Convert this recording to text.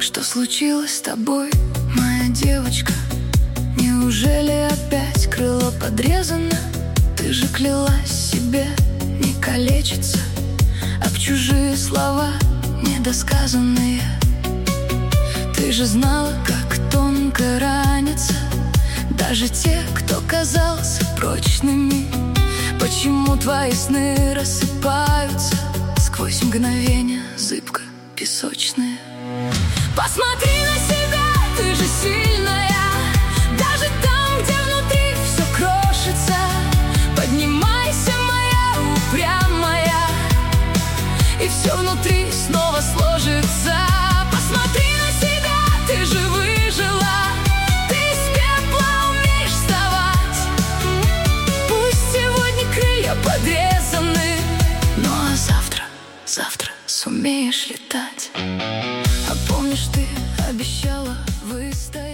Что случилось с тобой, моя девочка? Неужели опять крыло подрезано? Ты же клялась себе не калечиться об чужие слова недосказанные. Ты же знала, как тонко ранятся даже те, кто казался прочными. Почему твои сны рассыпаются сквозь мгновения зыбко песочные? Посмотри на себя, ты же сильная, даже там, где внутри все крошится. Поднимайся, моя упрямая, и все внутри снова сложится. Посмотри на себя, ты же выжила, ты из пепла умеешь вставать. Пусть сегодня крылья подрезаны, ну а завтра сумеешь летать. А помнишь, ты обещала выстоять?